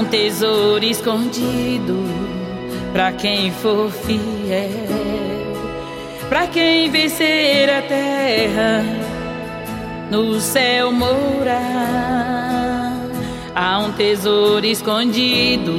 um tesouro escondido pra quem for fiel, pra quem vencer a terra, no céu morar. Há um tesouro escondido,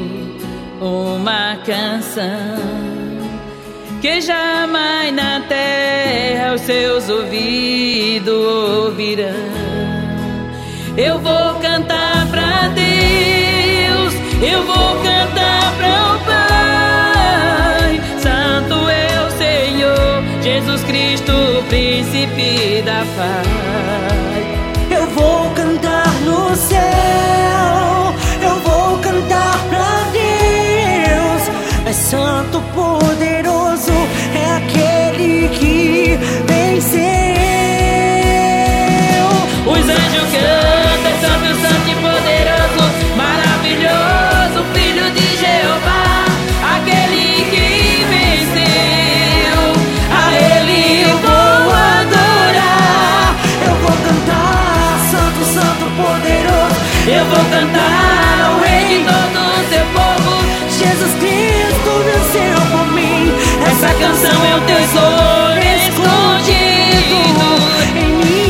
uma canção que jamais na terra os seus ouvidos ouvirão. Eu vou cantar pra Deus, eu vou cantar pra o Pai. Santo é o Senhor, Jesus Cristo, príncipe da paz. Eu vou cantar no céu, eu vou cantar pra Deus. É santo, poderoso, é aquele que venceu. Os anjos cantam, santo, santo e poderoso, maravilhoso, filho de Jeová, aquele que venceu. A ele eu vou adorar. Eu vou cantar, santo, santo, poderoso. Eu vou cantar ao rei de todo o seu povo. Jesus Cristo venceu por mim. Essa canção é o tesouro escondido em mim.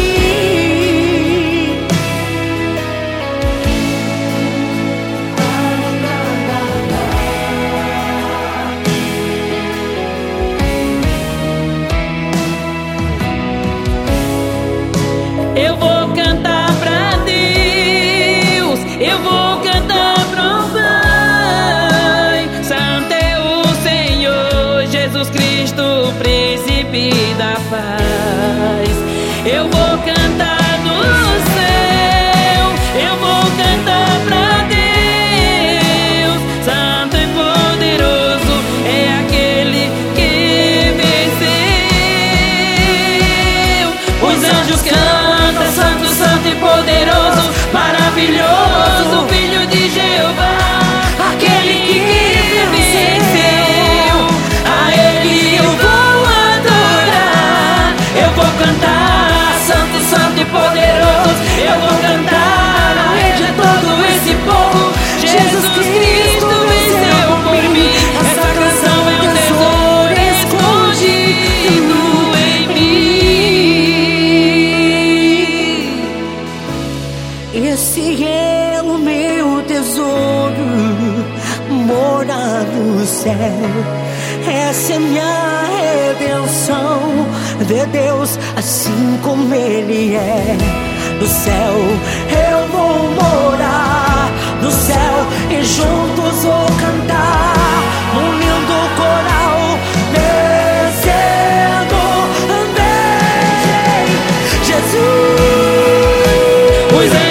Eu vou cantar pra Deus, eu vou cantar pro Pai. Santo é o Senhor, Jesus Cristo, príncipe da paz. Eu vou cantar no céu, eu vou cantar pra Deus. Santo e poderoso é aquele que venceu. Os anjos cantam, santo, santo e poderoso, maravilhoso, filho de Jeová, aquele que venceu. A ele eu vou adorar. Eu vou cantar, santo, santo e poderoso. Eu vou cantar ao rei de todo esse povo. Jesus Cristo venceu por mim. Essa canção é um tesouro escondido em mim. Esse é o meu tesouro, mora no céu. Essa é minha redenção, ver Deus assim como Ele é. No céu eu vou morar, no céu e juntos vou cantar num lindo coral, descendo andei. Jesus.